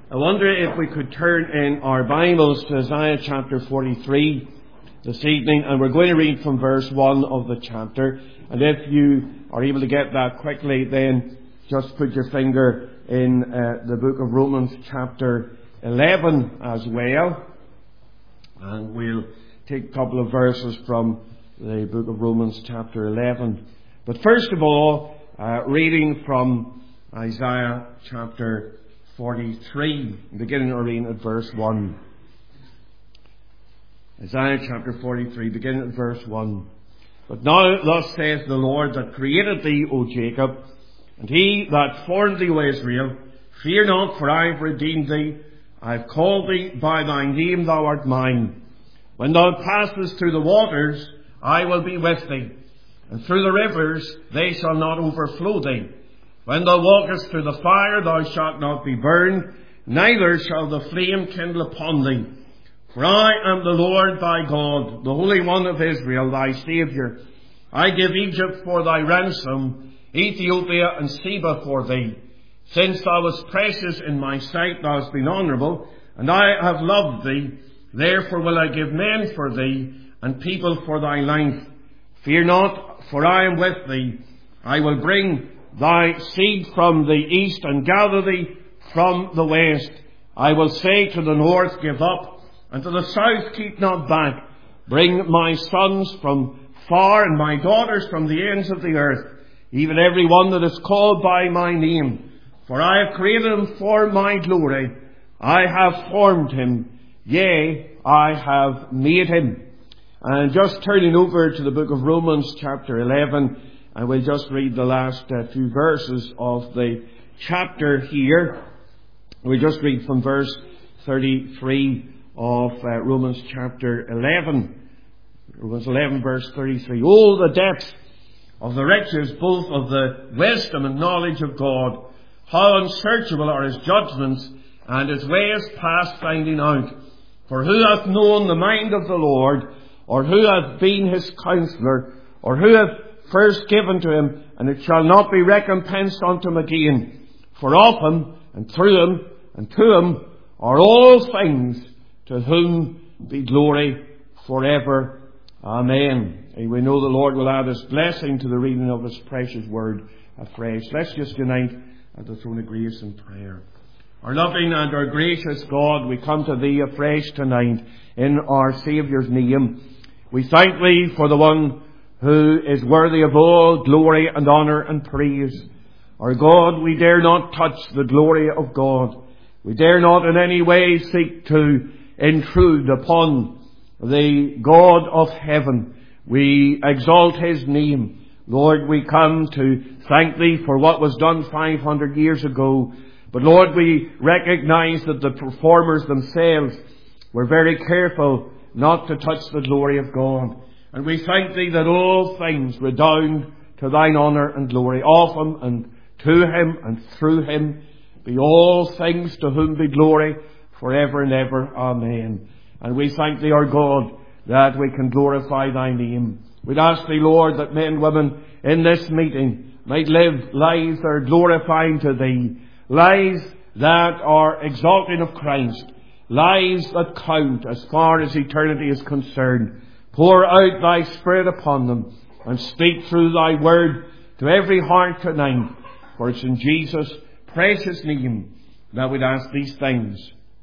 I wonder if we could turn in our Bibles to Isaiah chapter 43 this evening, and we're going to read from verse 1 of the chapter. And if you are able to get that quickly, then just put your finger in the book of Romans chapter 11 as well. And we'll take a couple of verses from the book of Romans chapter 11. But first of all, reading from Isaiah chapter 43, beginning our reading at verse 1. Isaiah chapter 43, beginning at verse 1. But now thus saith the Lord that created thee, O Jacob, and he that formed thee, O Israel, fear not, for I have redeemed thee. I have called thee by thy name, thou art mine. When thou passest through the waters, I will be with thee, and through the rivers, they shall not overflow thee. When thou walkest through the fire, thou shalt not be burned, neither shall the flame kindle upon thee. For I am the Lord thy God, the Holy One of Israel, thy Saviour. I give Egypt for thy ransom, Ethiopia and Seba for thee. Since thou wast precious in my sight, thou hast been honourable, and I have loved thee. Therefore will I give men for thee, and people for thy life. Fear not, for I am with thee. I will bring thy seed from the east, and gather thee from the west. I will say to the north, give up, and to the south, keep not back. Bring my sons from far, and my daughters from the ends of the earth, even every one that is called by my name. For I have created him for my glory. I have formed him, yea, I have made him. And just turning over to the book of Romans chapter 11, and we'll just read the last few verses of the chapter here. We'll just read from verse 33 of Romans chapter 11. Romans 11 verse 33. Oh, the depth of the riches, both of the wisdom and knowledge of God. How unsearchable are his judgments, and his ways past finding out. For who hath known the mind of the Lord, or who hath been his counsellor, or who hath first given to him, and it shall not be recompensed unto him again. For of him, and through him, and to him are all things, to whom be glory forever. Amen. And we know the Lord will add his blessing to the reading of his precious word afresh. Let's just unite at the throne of grace in prayer. Our loving and our gracious God, we come to thee afresh tonight in our Saviour's name. We thank thee for the one who is worthy of all glory and honour and praise. Our God, we dare not touch the glory of God. We dare not in any way seek to intrude upon the God of heaven. We exalt his name. Lord, we come to thank thee for what was done 500 years ago. But Lord, we recognize that the performers themselves were very careful not to touch the glory of God. And we thank thee that all things redound to thine honour and glory. Of him and to him and through him be all things, to whom be glory forever and ever. Amen. And we thank thee, our God, that we can glorify thy name. We'd ask thee, Lord, that men and women in this meeting might live lives that are glorifying to thee. Lives that are exalting of Christ. Lives that count as far as eternity is concerned. Pour out thy Spirit upon them and speak through thy word to every heart tonight. For it's in Jesus' precious name that we'd ask these things.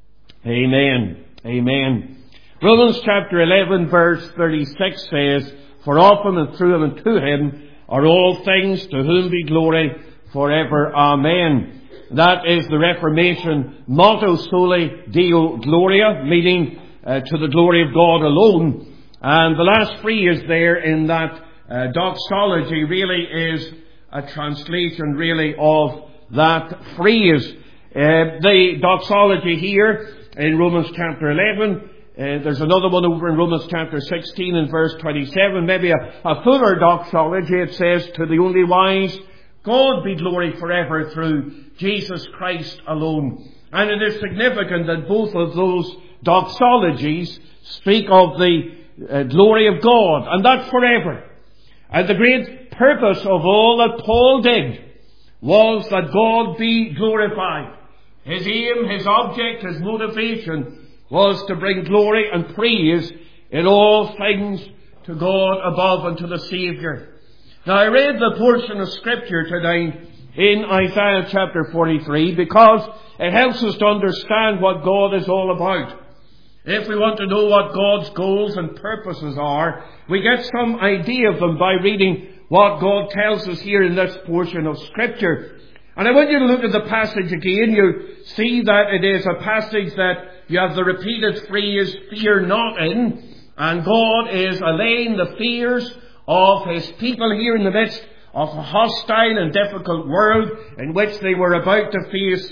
Amen. Amen. Romans chapter 11 verse 36 says, For of him and through him and to him are all things, to whom be glory forever. Amen. That is the Reformation motto, Soli Deo Gloria, meaning to the glory of God alone. And the last phrase there in that doxology really is a translation really of that phrase. The doxology here in Romans chapter 11, there's another one over in Romans chapter 16 and verse 27, maybe a fuller doxology. It says, To the only wise God be glory forever through Jesus Christ alone. And it is significant that both of those doxologies speak of the glory of God, and that forever. And the great purpose of all that Paul did was that God be glorified. His aim, his object, his motivation was to bring glory and praise in all things to God above and to the Saviour. Now I read the portion of Scripture today in Isaiah chapter 43 because it helps us to understand what God is all about. If we want to know what God's goals and purposes are, we get some idea of them by reading what God tells us here in this portion of Scripture. And I want you to look at the passage again. You see that it is a passage that you have the repeated phrase, fear not in. And God is allaying the fears of His people here in the midst of a hostile and difficult world in which they were about to face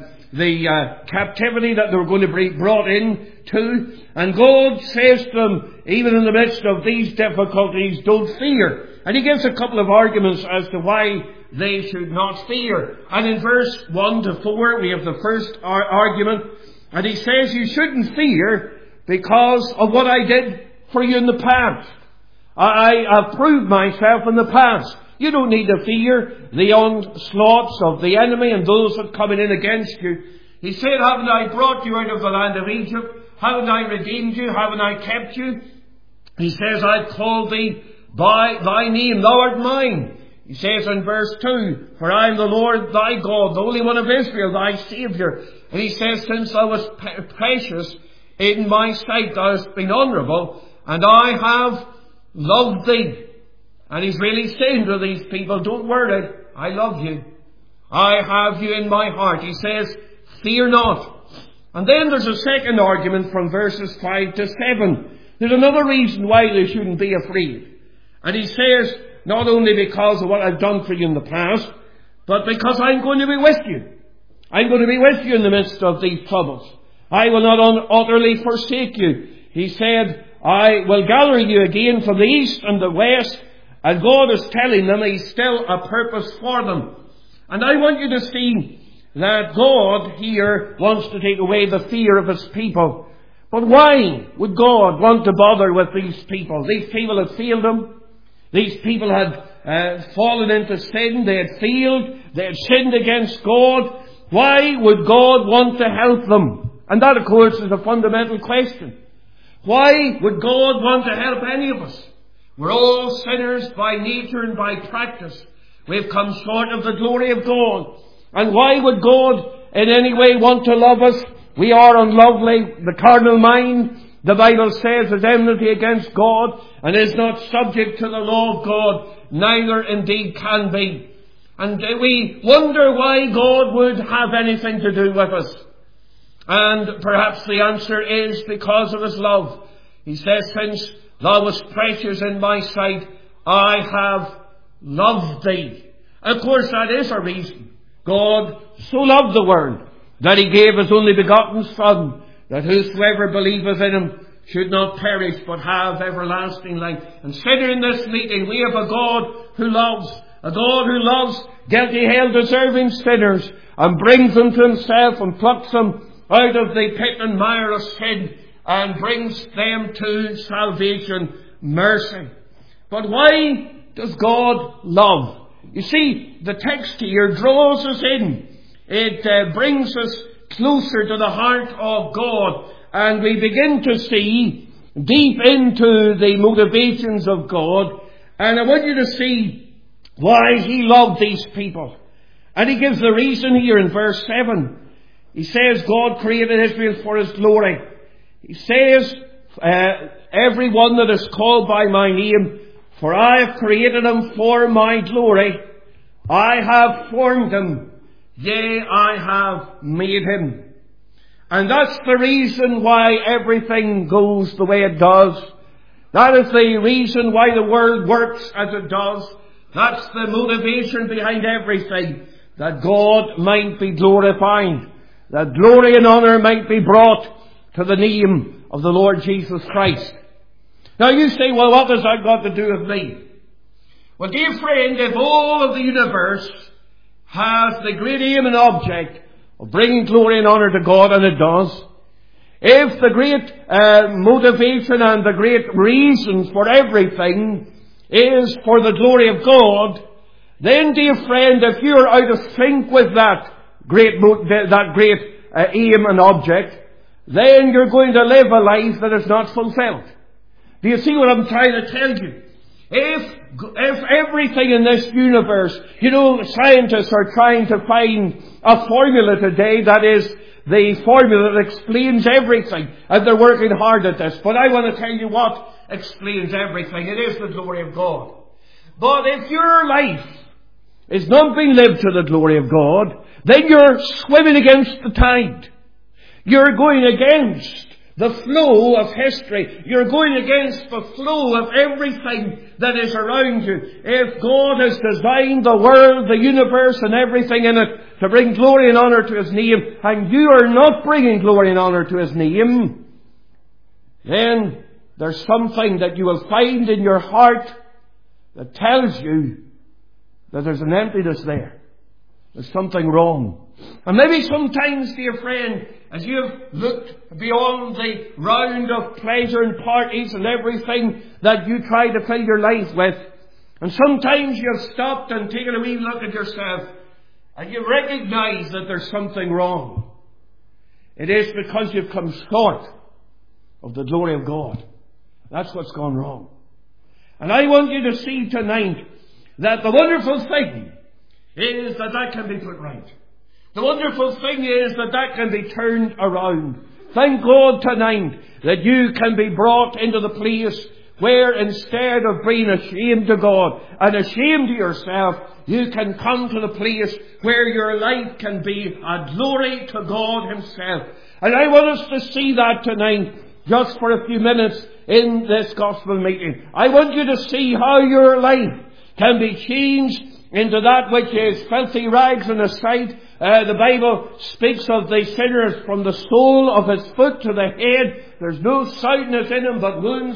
the captivity that they were going to be brought into. And God says to them, even in the midst of these difficulties, don't fear. And He gives a couple of arguments as to why they should not fear. And in verse 1 to 4, we have the first argument. And He says, you shouldn't fear because of what I did for you in the past. I have proved myself in the past. You don't need to fear the onslaughts of the enemy and those that are coming in against you. He said, haven't I brought you out of the land of Egypt? Haven't I redeemed you? Haven't I kept you? He says, I've called thee by thy name, thou art mine. He says in verse 2, for I am the Lord thy God, the Holy One of Israel, thy Saviour. And he says, since thou wast precious in my sight, thou hast been honourable, and I have loved thee. And he's really saying to these people, don't worry, I love you. I have you in my heart. He says, fear not. And then there's a second argument from verses 5 to 7. There's another reason why they shouldn't be afraid. And he says, not only because of what I've done for you in the past, but because I'm going to be with you. I'm going to be with you in the midst of these troubles. I will not utterly forsake you. He said, I will gather you again from the east and the west. And God is telling them He's still a purpose for them. And I want you to see that God here wants to take away the fear of His people. But why would God want to bother with these people? These people had failed Him. These people had fallen into sin. They had failed. They had sinned against God. Why would God want to help them? And that, of course, is a fundamental question. Why would God want to help any of us? We're all sinners by nature and by practice. We've come short of the glory of God. And why would God in any way want to love us? We are unlovely. The carnal mind, the Bible says, is enmity against God and is not subject to the law of God, neither indeed can be. And we wonder why God would have anything to do with us. And perhaps the answer is because of His love. He says, since thou wast precious in my sight, I have loved thee. And of course that is a reason. God so loved the world that He gave His only begotten Son, that whosoever believeth in Him should not perish but have everlasting life. And sitting in this meeting, we have a God who loves guilty, hell-deserving sinners and brings them to Himself and plucks them out of the pit and mire of sin and brings them to salvation, mercy. But why does God love? You see, the text here draws us in. It brings us closer to the heart of God, and we begin to see deep into the motivations of God. And I want you to see why He loved these people. And He gives the reason here in verse 7. He says God created Israel for His glory. He says, every one that is called by my name, for I have created him for my glory. I have formed him. Yea, I have made him. And that's the reason why everything goes the way it does. That is the reason why the world works as it does. That's the motivation behind everything. That God might be glorified. That glory and honour might be brought to the name of the Lord Jesus Christ. Now you say, well, what has that got to do with me? Well, dear friend, if all of the universe has the great aim and object of bringing glory and honour to God, and it does, if the great motivation and the great reason for everything is for the glory of God, then, dear friend, if you're out of sync with that, that great aim and object, then you're going to live a life that is not fulfilled. Do you see what I'm trying to tell you? If everything in this universe, scientists are trying to find a formula today that is the formula that explains everything, and they're working hard at this. But I want to tell you what explains everything. It is the glory of God. But if your life is not being lived to the glory of God, then you're swimming against the tide. You're going against the flow of history. You're going against the flow of everything that is around you. If God has designed the world, the universe and everything in it to bring glory and honour to His name, and you are not bringing glory and honour to His name, then there's something that you will find in your heart that tells you that there's an emptiness there. There's something wrong. And maybe sometimes, dear friend, as you've looked beyond the round of pleasure and parties and everything that you try to fill your life with, and sometimes you've stopped and taken a wee look at yourself, and you recognize that there's something wrong. It is because you've come short of the glory of God. That's what's gone wrong. And I want you to see tonight that the wonderful thing is that can be put right. The wonderful thing is that can be turned around. Thank God tonight that you can be brought into the place where instead of being ashamed to God and ashamed to yourself, you can come to the place where your life can be a glory to God Himself. And I want us to see that tonight, just for a few minutes in this gospel meeting. I want you to see how your life can be changed into that which is filthy rags in His sight. The Bible speaks of the sinners from the sole of his foot to the head. There's no soundness in him but wounds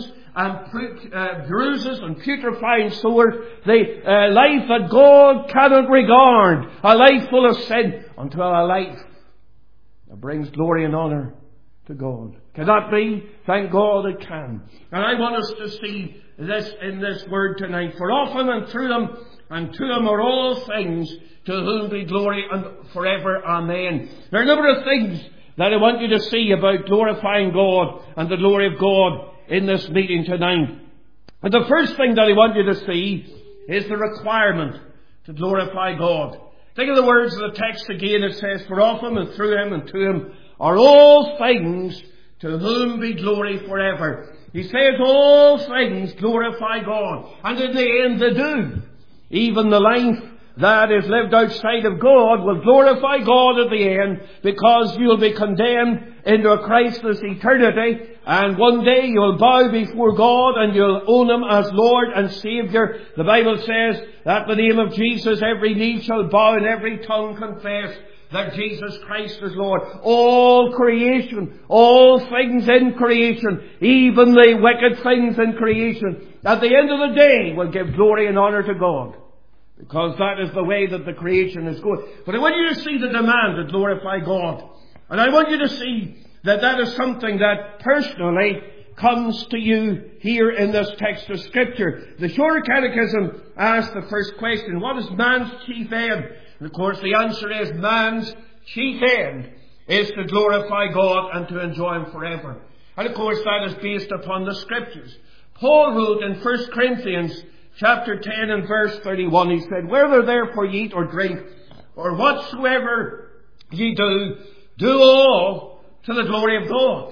and bruises and putrefying sores. The life that God cannot regard, a life full of sin, unto a life that brings glory and honour to God. Can that be? Thank God it can. And I want us to see this in this word tonight. For often and through them and to them are all things, to whom be glory and forever. Amen. There are a number of things that I want you to see about glorifying God and the glory of God in this meeting tonight. And the first thing that I want you to see is the requirement to glorify God. Think of the words of the text again. It says, for of Him and through Him and to Him are all things, to whom be glory forever. He says all things glorify God. And in the end they do. Even the life that is lived outside of God will glorify God at the end, because you'll be condemned into a Christless eternity, and one day you'll bow before God and you'll own Him as Lord and Saviour. The Bible says that the name of Jesus every knee shall bow and every tongue confess that Jesus Christ is Lord. All creation, all things in creation, even the wicked things in creation, at the end of the day will give glory and honour to God. Because that is the way that the creation is going. But I want you to see the demand to glorify God. And I want you to see that is something that personally comes to you here in this text of Scripture. The Shorter Catechism asks the first question, what is man's chief end? And of course the answer is man's chief end is to glorify God and to enjoy Him forever. And of course that is based upon the Scriptures. Paul wrote in 1 Corinthians chapter 10 and verse 31, he said, whether therefore ye eat or drink, or whatsoever ye do all to the glory of God.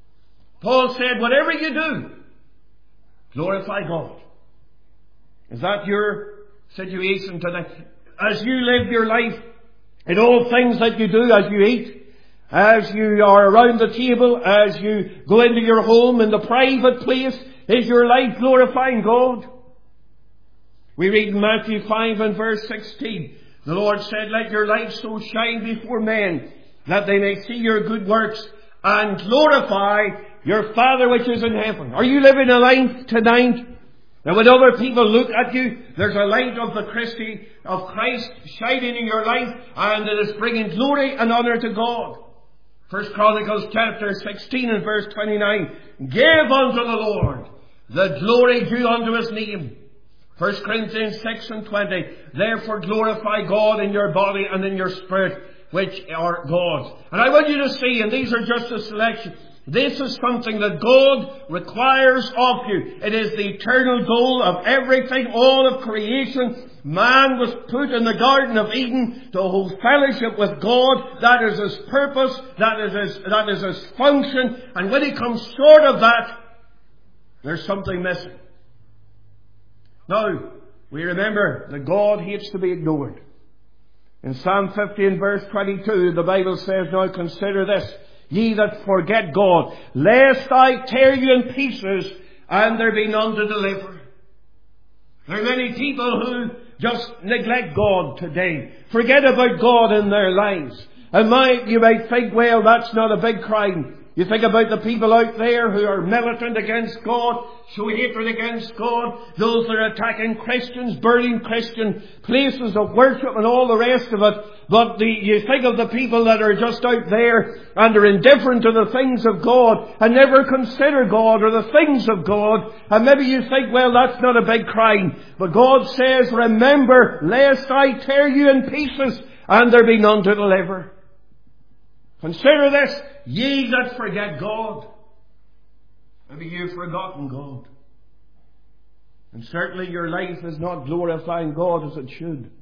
Paul said, whatever you do, glorify God. Is that your situation tonight? As you live your life, in all things that you do, as you eat, as you are around the table, as you go into your home, in the private place, is your life glorifying God? We read in Matthew 5 and verse 16, the Lord said, let your light so shine before men, that they may see your good works and glorify your Father which is in heaven. Are you living a life tonight that when other people look at you, there's a light of the Christ shining in your life, and it is bringing glory and honour to God? 1 Chronicles chapter 16 and verse 29, give unto the Lord the glory due unto His name. 1 Corinthians 6 and 20, therefore glorify God in your body and in your spirit, which are God's. And I want you to see, and these are just a selection, this is something that God requires of you. It is the eternal goal of everything, all of creation. Man was put in the Garden of Eden to hold fellowship with God. That is his purpose. That is his function. And when he comes short of that, there's something missing. Now, we remember that God hates to be ignored. In Psalm 50 verse 22, the Bible says, "Now consider this, ye that forget God, lest I tear you in pieces, and there be none to deliver." There are many people who just neglect God today, forget about God in their lives. And you might think, well, that's not a big crime. You think about the people out there who are militant against God, show hatred against God, those that are attacking Christians, burning Christian places of worship and all the rest of it. But you think of the people that are just out there and are indifferent to the things of God and never consider God or the things of God. And maybe you think, well, that's not a big crime. But God says, "Remember, lest I tear you in pieces, and there be none to deliver." Consider this, ye that forget God. Maybe you've forgotten God. And certainly your life is not glorifying God as it should.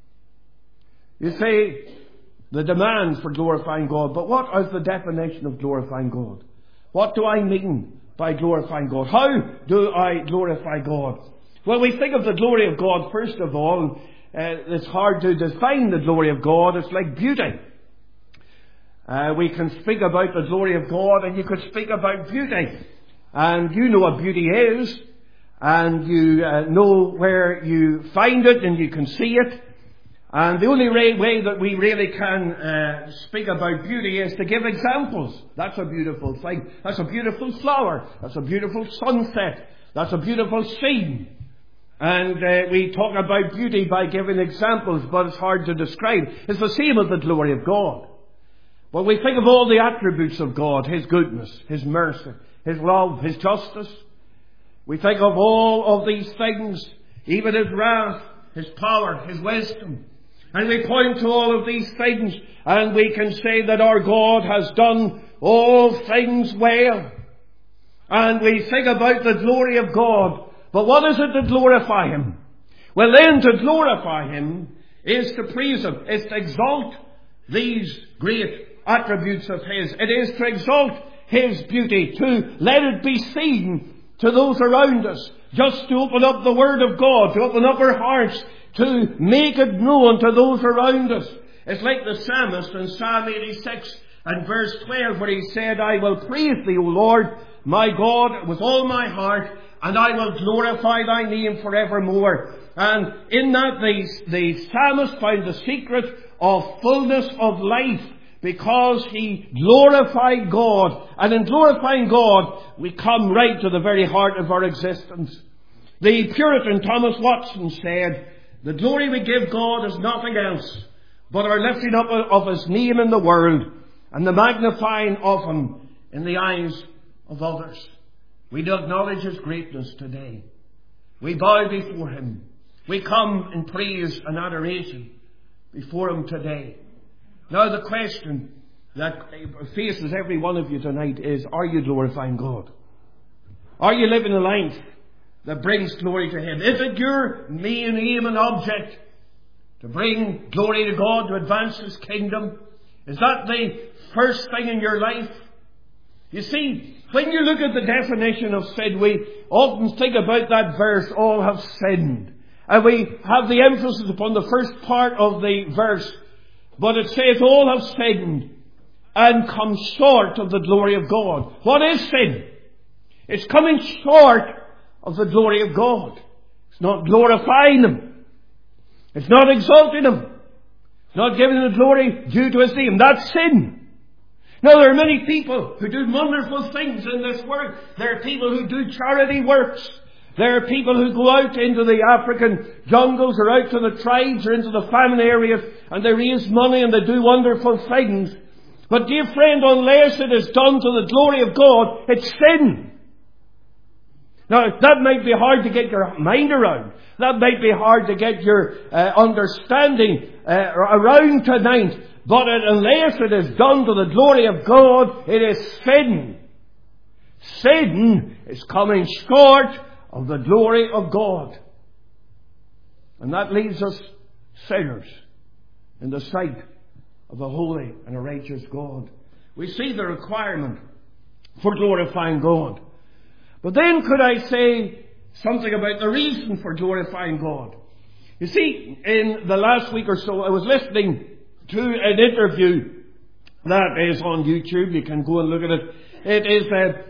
You say, the demand for glorifying God, but what is the definition of glorifying God? What do I mean by glorifying God? How do I glorify God? Well, we think of the glory of God first of all. It's hard to define the glory of God. It's like beauty. We can speak about the glory of God, and you could speak about beauty. And you know what beauty is, and you know where you find it, and you can see it. And the only way that we really can speak about beauty is to give examples. That's a beautiful thing. That's a beautiful flower. That's a beautiful sunset. That's a beautiful scene. And we talk about beauty by giving examples, but it's hard to describe. It's the same as the glory of God. But we think of all the attributes of God, His goodness, His mercy, His love, His justice. We think of all of these things, even His wrath, His power, His wisdom. And we point to all of these things, and we can say that our God has done all things well. And we think about the glory of God. But what is it to glorify Him? Well, then to glorify Him is to praise Him. It's to exalt these great attributes of His. It is to exalt His beauty, to let it be seen to those around us, just to open up the Word of God, to open up our hearts, to make it known to those around us. It's like the psalmist in Psalm 86 and verse 12, where he said, "I will praise Thee, O Lord, my God, with all my heart, and I will glorify Thy name forevermore." And in that the psalmist found the secret of fullness of life, because he glorified God. And in glorifying God, we come right to the very heart of our existence. The Puritan Thomas Watson said, "The glory we give God is nothing else but our lifting up of His name in the world and the magnifying of Him in the eyes of others." We do acknowledge His greatness today. We bow before Him. We come in praise and adoration before Him today. Now the question that faces every one of you tonight is, are you glorifying God? Are you living a life that brings glory to Him? Is it your main aim and object to bring glory to God, to advance His kingdom? Is that the first thing in your life? You see, when you look at the definition of sin, we often think about that verse, "all have sinned." And we have the emphasis upon the first part of the verse. But it says, "all have sinned and come short of the glory of God." What is sin? It's coming short of the glory of God. It's not glorifying Him. It's not exalting Him. It's not giving the glory due to His name. That's sin. Now, there are many people who do wonderful things in this world. There are people who do charity works. There are people who go out into the African jungles or out to the tribes or into the famine areas, and they raise money and they do wonderful things. But dear friend, unless it is done to the glory of God, it's sin. Now, that might be hard to get your mind around. That might be hard to get your understanding around tonight. But unless it is done to the glory of God, it is sin. Sin is coming short of the glory of God. And that leaves us sinners in the sight of a holy and a righteous God. We see the requirement for glorifying God. But then could I say something about the reason for glorifying God? You see, in the last week or so, I was listening to an interview that is on YouTube. You can go and look at it. It is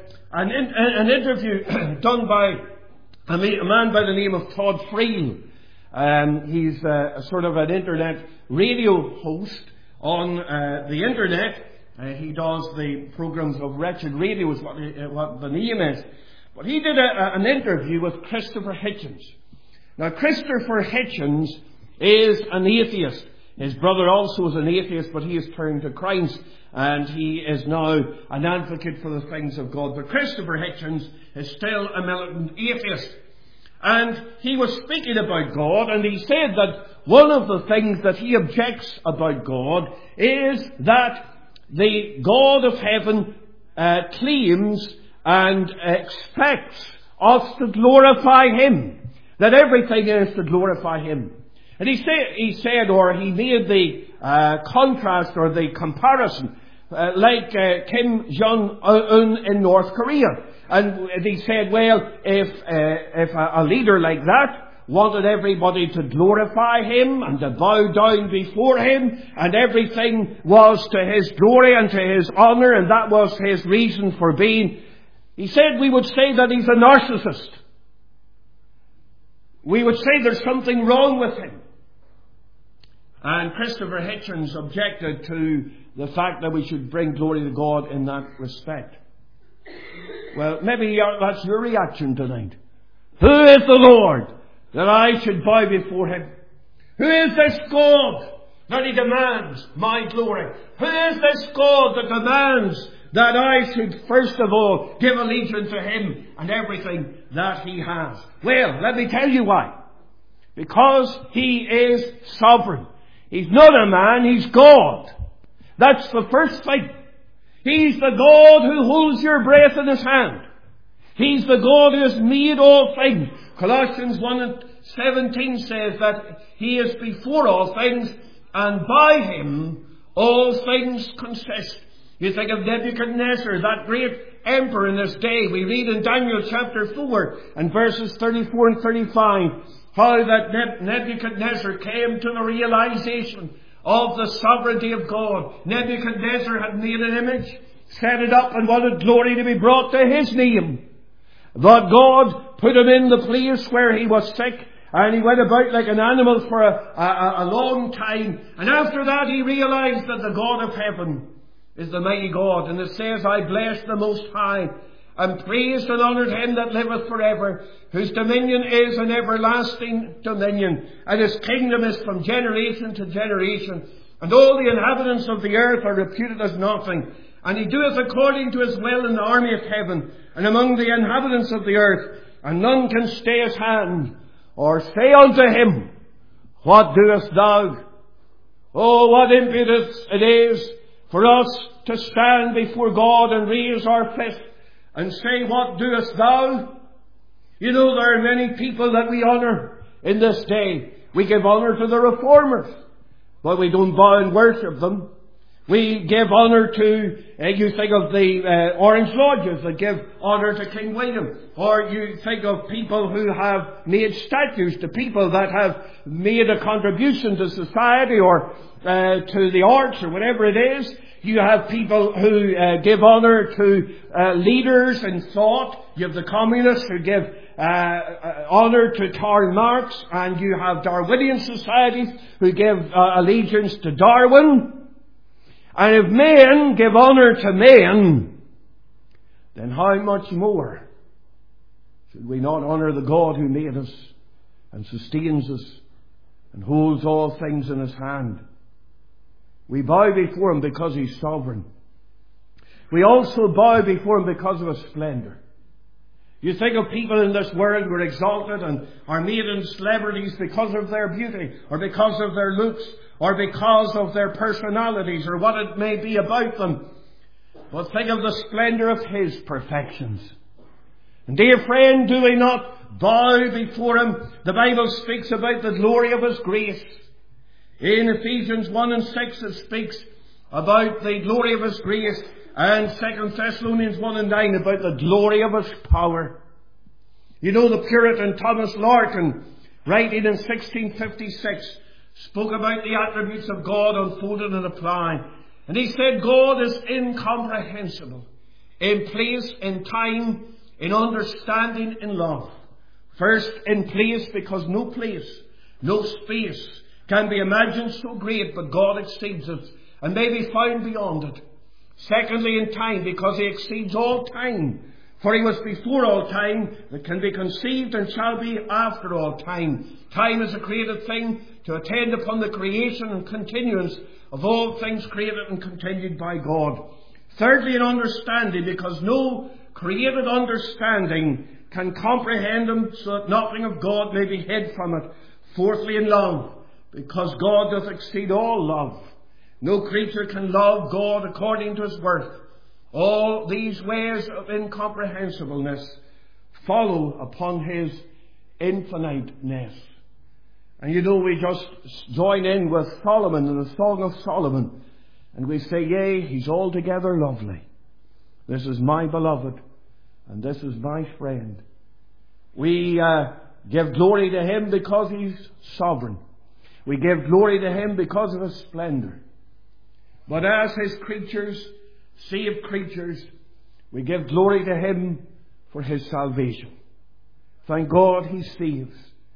an interview done by a man by the name of Todd Friel. He's a sort of an internet radio host on the internet. He does the programs of Wretched Radio, is what the name is. But he did an interview with Christopher Hitchens. Now, Christopher Hitchens is an atheist. His brother also is an atheist, but he has turned to Christ, and he is now an advocate for the things of God. But Christopher Hitchens is still a militant atheist. And he was speaking about God, and he said that one of the things that he objects about God is that the God of heaven claims and expects us to glorify Him. That everything is to glorify Him. And he made the contrast or the comparison like Kim Jong-un in North Korea. And he said, well, if a leader like that wanted everybody to glorify him and to bow down before him, and everything was to his glory and to his honour, and that was his reason for being, he said we would say that he's a narcissist. We would say there's something wrong with him. And Christopher Hitchens objected to the fact that we should bring glory to God in that respect. Well, maybe that's your reaction tonight. Who is the Lord that I should bow before Him? Who is this God that He demands my glory? Who is this God that demands that I should first of all give allegiance to Him and everything that He has? Well, let me tell you why. Because He is sovereign. He's not a man, He's God. That's the first thing. He's the God who holds your breath in His hand. He's the God who has made all things. Colossians 1:17 says that He is before all things, and by Him all things consist. You think of Nebuchadnezzar, that great emperor in this day. We read in Daniel chapter 4 and verses 34 and 35 how that Nebuchadnezzar came to the realization of the sovereignty of God. Nebuchadnezzar had made an image, set it up, and wanted glory to be brought to his name. But God put him in the place where he was sick, and he went about like an animal for a long time. And after that he realized that the God of heaven is the mighty God. And it says, I bless the Most High, and praised and honoured Him that liveth forever, whose dominion is an everlasting dominion, and His kingdom is from generation to generation. And all the inhabitants of the earth are reputed as nothing. And He doeth according to His will in the army of heaven, and among the inhabitants of the earth, and none can stay His hand, or say unto Him, What doest thou? Oh, what impetus it is for us to stand before God and raise our fist and say, What doest thou? You know, there are many people that we honour in this day. We give honour to the Reformers, but we don't bow and worship them. We give honour to, you think of the Orange Lodges that give honour to King William. Or you think of people who have made statues to people that have made a contribution to society or to the arts or whatever it is. You have people who give honour to leaders in thought. You have the communists who give honour to Karl Marx. And you have Darwinian societies who give allegiance to Darwin. And if men give honour to men, then how much more should we not honour the God who made us and sustains us and holds all things in His hand? We bow before Him because He's sovereign. We also bow before Him because of His splendour. You think of people in this world who are exalted and are made into celebrities because of their beauty, or because of their looks, or because of their personalities, or what it may be about them. But think of the splendour of His perfections. And dear friend, do we not bow before Him? The Bible speaks about the glory of His grace. In Ephesians 1 and 6 it speaks about the glory of His grace, and 2 Thessalonians 1 and 9 about the glory of His power. You know, the Puritan Thomas Larkin, writing in 1656, spoke about the attributes of God unfolded and applied. And he said, God is incomprehensible in place, in time, in understanding, in love. First, in place, because no place, no space can be imagined so great, but God exceeds it and may be found beyond it. Secondly, in time, because He exceeds all time. For He was before all time, that can be conceived and shall be after all time. Time is a created thing to attend upon the creation and continuance of all things created and continued by God. Thirdly, in understanding, because no created understanding can comprehend Him, so that nothing of God may be hid from it. Fourthly, in love, because God doth exceed all love. No creature can love God according to His worth. All these ways of incomprehensibleness follow upon His infiniteness. And you know, we just join in with Solomon in the Song of Solomon, and we say, yea, He's altogether lovely. This is my beloved, and this is my friend. We give glory to Him because He's sovereign. We give glory to Him because of His splendour. But as His creatures, saved creatures, we give glory to Him for His salvation. Thank God He saves.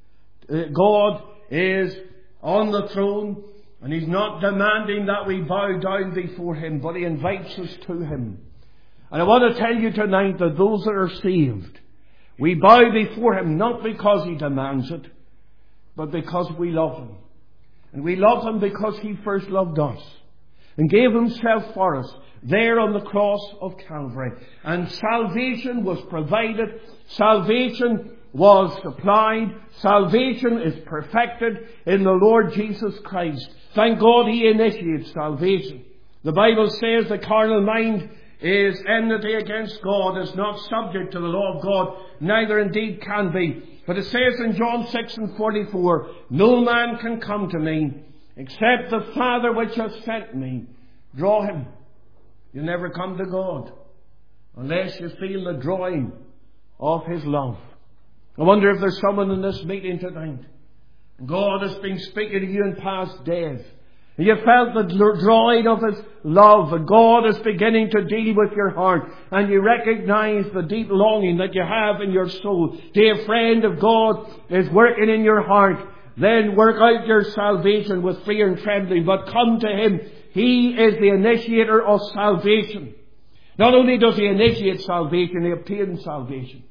God is on the throne, and He's not demanding that we bow down before Him, but He invites us to Him. And I want to tell you tonight that those that are saved, we bow before Him not because He demands it, but because we love Him. And we love Him because He first loved us and gave Himself for us there on the cross of Calvary. And salvation was provided. Salvation was supplied. Salvation is perfected in the Lord Jesus Christ. Thank God He initiates salvation. The Bible says the carnal mind is enmity against God, is not subject to the law of God, neither indeed can be. But it says in John 6 and 44, no man can come to me except the Father which has sent me draw him. You never come to God unless you feel the drawing of His love. I wonder if there's someone in this meeting tonight, God has been speaking to you in past days, and you felt the drawing of His love, and God is beginning to deal with your heart, and you recognize the deep longing that you have in your soul. Dear friend, if God is working in your heart, then work out your salvation with fear and trembling, but come to Him. He is the initiator of salvation. Not only does He initiate salvation, He obtains salvation.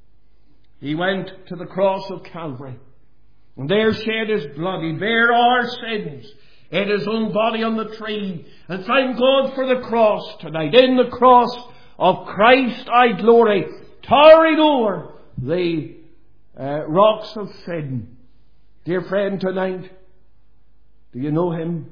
He went to the cross of Calvary, and there shed His blood. He bare our sins in His own body on the tree. And thank God for the cross tonight. In the cross of Christ I glory, towering over the rocks of sin. Dear friend, tonight, do you know Him?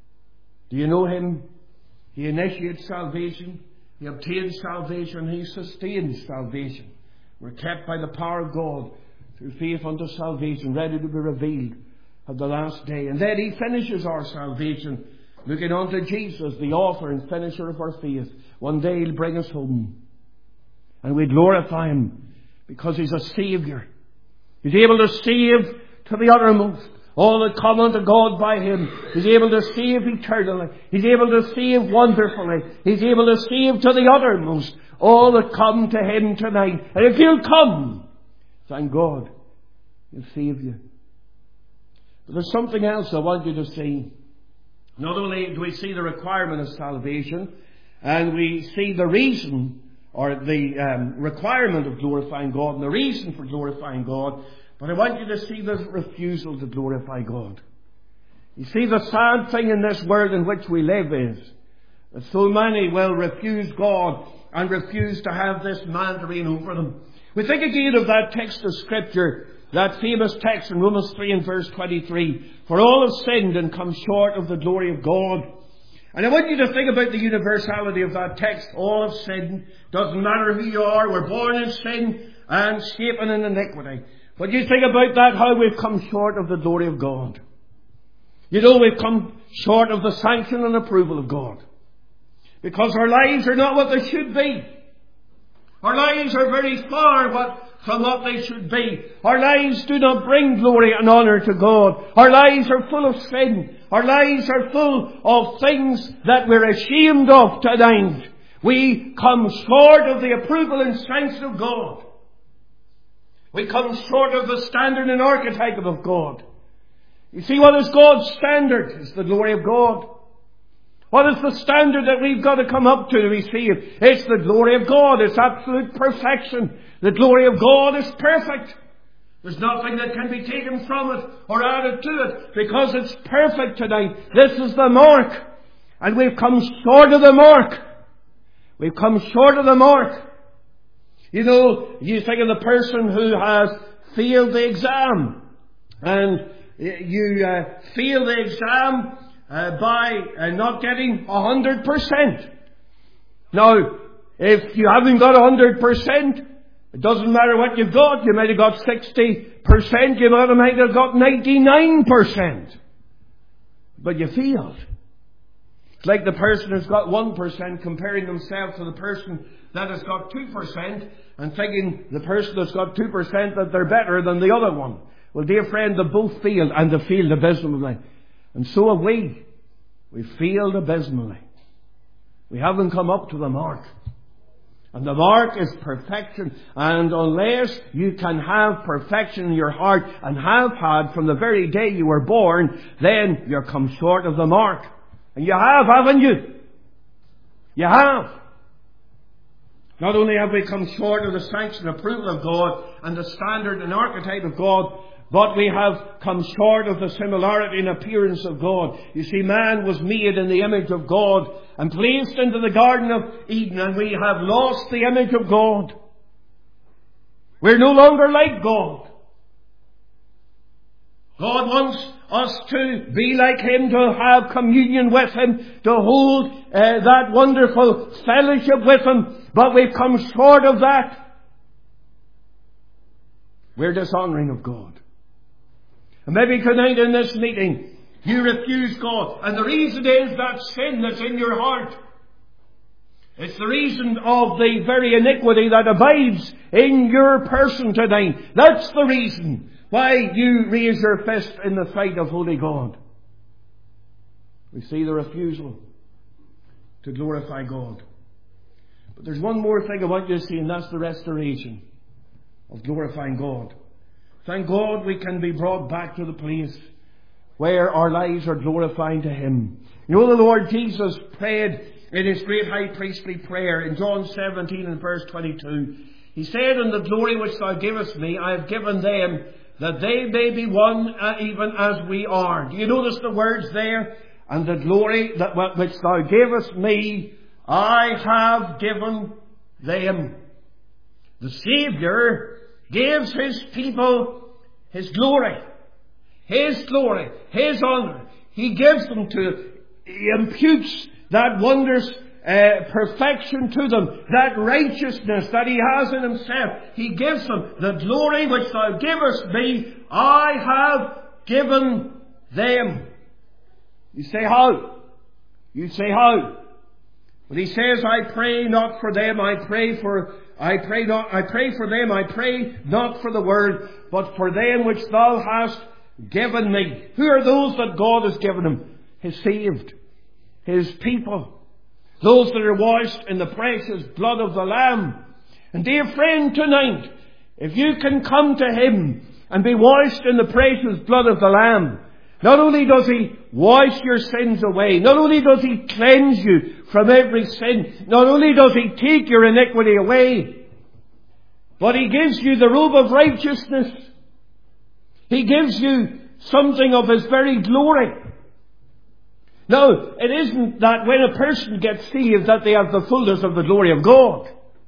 Do you know Him? He initiates salvation. He obtains salvation. He sustains salvation. We're kept by the power of God through faith unto salvation, ready to be revealed at the last day. And then He finishes our salvation, looking unto Jesus, the author and finisher of our faith. One day He'll bring us home, and we glorify Him because He's a Saviour. He's able to save to the uttermost all that come unto God by Him. He's able to save eternally. He's able to save wonderfully. He's able to save to the uttermost all that come to Him tonight. And if you'll come, thank God, He'll save you. But there's something else I want you to see. Not only do we see the requirement of salvation, and we see the reason, or the requirement of glorifying God, and the reason for glorifying God, but I want you to see the refusal to glorify God. You see, the sad thing in this world in which we live is that so many will refuse God and refused to have this man to reign over them. We think again of that text of Scripture, that famous text in Romans 3 and verse 23. For all have sinned and come short of the glory of God. And I want you to think about the universality of that text. All have sinned. Doesn't matter who you are. We're born in sin and shapen in iniquity. But you think about that, how we've come short of the glory of God. You know, we've come short of the sanction and approval of God. Because our lives are not what they should be. Our lives are very far from what they should be. Our lives do not bring glory and honour to God. Our lives are full of sin. Our lives are full of things that we're ashamed of tonight. We come short of the approval and sanction of God. We come short of the standard and archetype of God. You see, what is God's standard? It's the glory of God. What is the standard that we've got to come up to receive? It's the glory of God. It's absolute perfection. The glory of God is perfect. There's nothing that can be taken from it or added to it, because it's perfect tonight. This is the mark. And we've come short of the mark. We've come short of the mark. You know, you think of the person who has failed the exam. And you fail the exam by not getting 100%. Now, if you haven't got 100%, it doesn't matter what you've got. You might have got 60%, you might have got 99%. But you failed. It's like the person who's got 1% comparing themselves to the person that has got 2% and thinking the person that's got 2% that they're better than the other one. Well, dear friend, they both failed, and they failed abysmally. And so have we. We failed abysmally. We haven't come up to the mark. And the mark is perfection. And unless you can have perfection in your heart, and have had from the very day you were born, then you're come short of the mark. And you have, haven't you? You have. Not only have we come short of the sanction and approval of God and the standard and archetype of God, but we have come short of the similarity and appearance of God. You see, man was made in the image of God and placed into the Garden of Eden, and we have lost the image of God. We're no longer like God. God wants us to be like Him, to have communion with Him, to hold that wonderful fellowship with Him, but we've come short of that. We're dishonouring of God. And maybe tonight in this meeting, you refuse God. And the reason is that sin that's in your heart. It's the reason of the very iniquity that abides in your person tonight. That's the reason why you raise your fist in the sight of holy God. We see the refusal to glorify God. But there's one more thing I want you to see, and that's the restoration of glorifying God. Thank God we can be brought back to the place where our lives are glorifying to Him. You know, the Lord Jesus prayed in His great high priestly prayer in John 17 and verse 22. He said, "In the glory which Thou givest me, I have given them, that they may be one even as we are." Do you notice the words there? "And the glory that which Thou gavest me, I have given them." The Saviour gives His people His glory, His honour. He gives them He imputes that wondrous perfection to them, that righteousness that He has in Himself. He gives them the glory which Thou givest me, I have given them. You say how? You say how? But He says, "I pray not for them, I pray for them, I pray not for the world, but for them which Thou hast given me." Who are those that God has given Him? His saved, His people, those that are washed in the precious blood of the Lamb. And dear friend, tonight, if you can come to Him and be washed in the precious blood of the Lamb, not only does He wash your sins away, not only does He cleanse you from every sin, not only does He take your iniquity away, but He gives you the robe of righteousness. He gives you something of His very glory. No, it isn't that when a person gets saved that they have the fullness of the glory of God.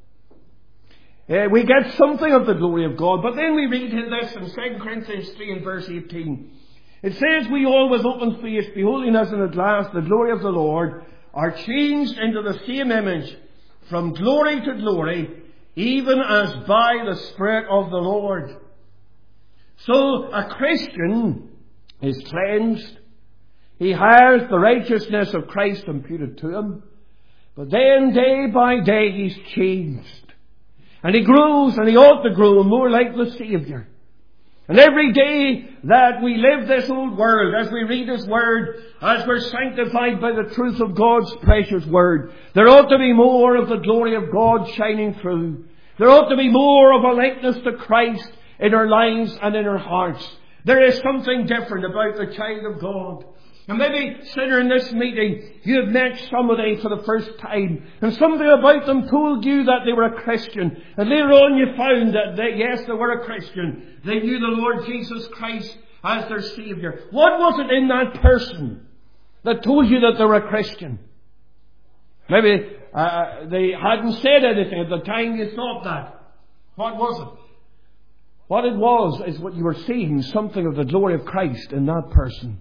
We get something of the glory of God, but then we read this in 2 Corinthians 3 and verse 18. It says, we all with open face, beholding as in a glass the glory of the Lord, are changed into the same image from glory to glory, even as by the Spirit of the Lord. So a Christian is cleansed. He has the righteousness of Christ imputed to him. But then day by day he's changed. And he grows, and he ought to grow more like the Saviour. And every day that we live this old world, as we read His Word, as we're sanctified by the truth of God's precious Word, there ought to be more of the glory of God shining through. There ought to be more of a likeness to Christ in our lives and in our hearts. There is something different about the child of God. And maybe, sinner, in this meeting, you have met somebody for the first time, and something about them told you that they were a Christian. And later on you found that they were a Christian. They knew the Lord Jesus Christ as their Saviour. What was it in that person that told you that they were a Christian? Maybe they hadn't said anything at the time you thought that. What was it? What it was is what you were seeing, something of the glory of Christ in that person.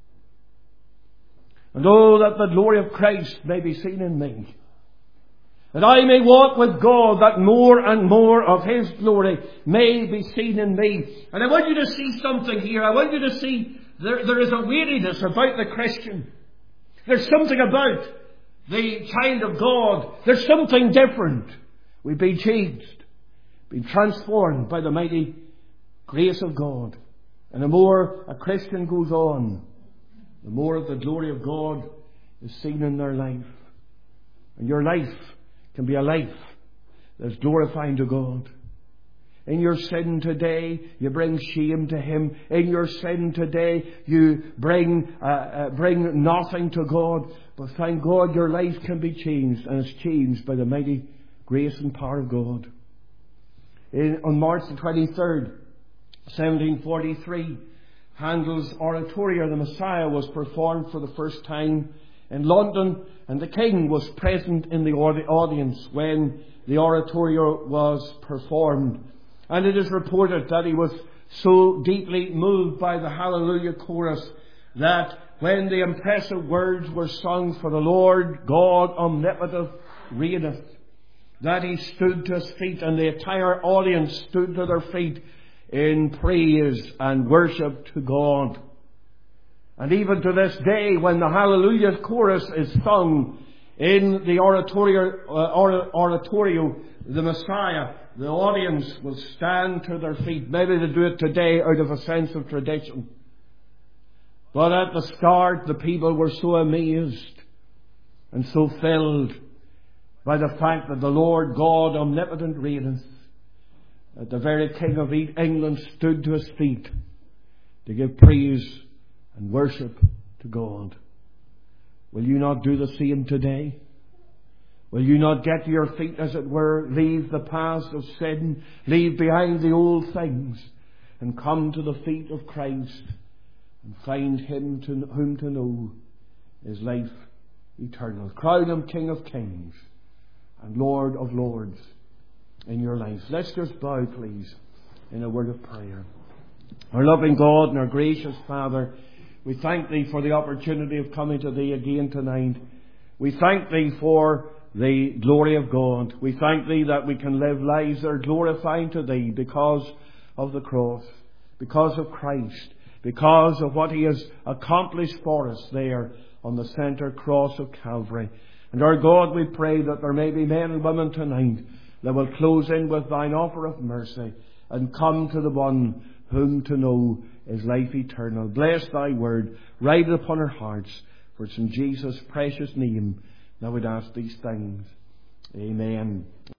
And oh, that the glory of Christ may be seen in me. That I may walk with God, that more and more of His glory may be seen in me. And I want you to see something here. I want you to see there is a weightiness about the Christian. There's something about the child of God. There's something different. We've been changed, been transformed by the mighty grace of God. And the more a Christian goes on, the more of the glory of God is seen in their life. And your life can be a life that's glorifying to God. In your sin today, you bring shame to Him. In your sin today, you bring nothing to God. But thank God your life can be changed, and it's changed by the mighty grace and power of God. On March the 23rd, 1743, Handel's oratorio, The Messiah, was performed for the first time in London, and the King was present in the audience when the oratorio was performed. And it is reported that he was so deeply moved by the Hallelujah chorus that when the impressive words were sung, for the Lord God omnipotent reigneth, that he stood to his feet, and the entire audience stood to their feet in praise and worship to God. And even to this day, when the Hallelujah chorus is sung in the oratorio, The Messiah, the audience will stand to their feet. Maybe they do it today out of a sense of tradition. But at the start, the people were so amazed and so filled by the fact that the Lord God omnipotent reigneth, that the very King of England stood to his feet to give praise and worship to God. Will you not do the same today? Will you not get to your feet, as it were, leave the past of sin, leave behind the old things, and come to the feet of Christ and find Him whom to know is life eternal. Crown Him King of Kings and Lord of Lords in your life. Let's just bow, please, in a word of prayer. Our loving God and our gracious Father, we thank Thee for the opportunity of coming to Thee again tonight. We thank Thee for the glory of God. We thank Thee that we can live lives that are glorifying to Thee because of the cross, because of Christ, because of what He has accomplished for us there on the centre cross of Calvary. And our God, we pray that there may be men and women tonight that will close in with Thine offer of mercy and come to the one whom to know is life eternal. Bless Thy word, write it upon our hearts, for it's in Jesus' precious name that we'd ask these things. Amen.